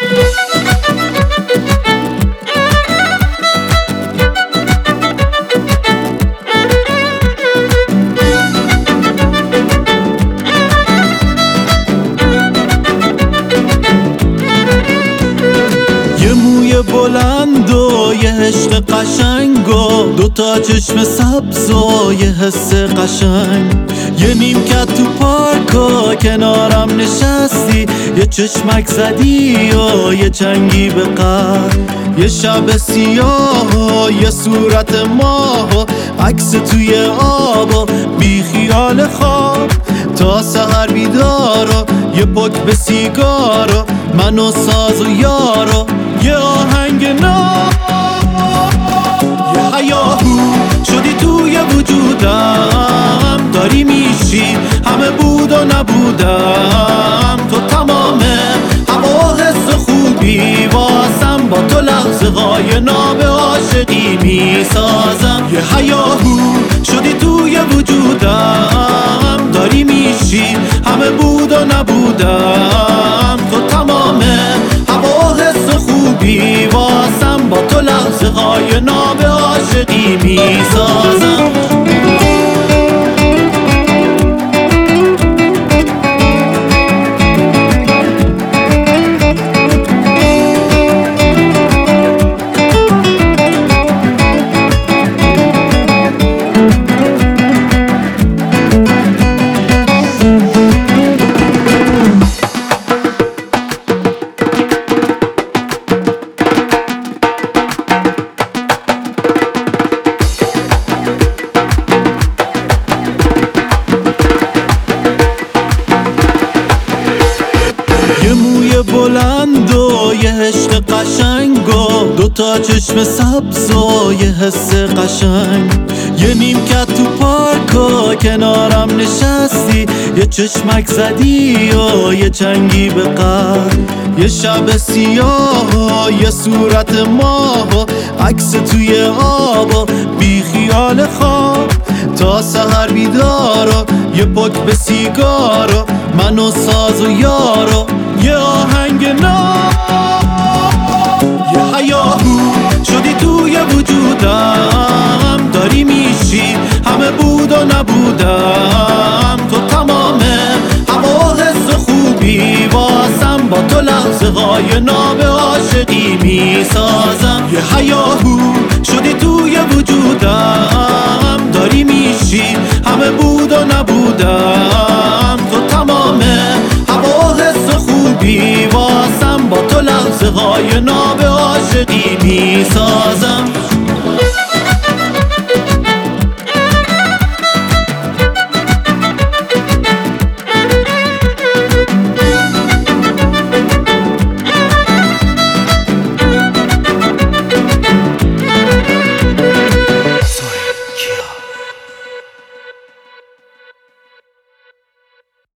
بلند و یه عشق قشنگ و دوتا چشم سبز و یه حس قشنگ، یه نیمکت تو پارک و کنارم نشستی، یه چشمک زدی و یه چنگی به قلب، یه شب سیاه و یه صورت ماه و عکس توی آب و بی خیال خواب، تا سحر بیدار و یه پک به سیگار و من و ساز و یار و یه آهنگ ناب، یه هیاهو شدی توی وجودم، داری میشی همه بود و نبودم، تو تمامه هوا و حس خوبی واسم، با تو لحظه های ناب عاشقی میسازم، یه هیاهو شدی توی وجودم، داری میشی همه بود و نبودم، تو تمامه هوا و حس خوبی واسم، با تو لحظه های ناب عاشقی میسازم. یه موی بلند و یه عشق قشنگ و دوتا چشم سبز و یه حس قشنگ، یه نیمکت تو پارک و کنارم نشستی، یه چشمک زدی و یه چنگی به قلب، یه شب سیاه و یه صورت ماه و عکس توی آب و بی خیال خواب، تا سحر بیدار و یه پک به سیگار و من و ساز و یار و یه آهنگ ناب، یه هیاهو شدی توی وجودم، داری میشی همه بود و نبودم، تو تمامه هوا و حس خوبی واسم، با تو لحظه های ناب عاشقی میسازم، یه هیاهو شدی توی وجودم، داری میشی همه بود و نبودم، تو تمامه هوا و حس خوبی واسم، با تو لحظه های ناب عاشقی میسازم.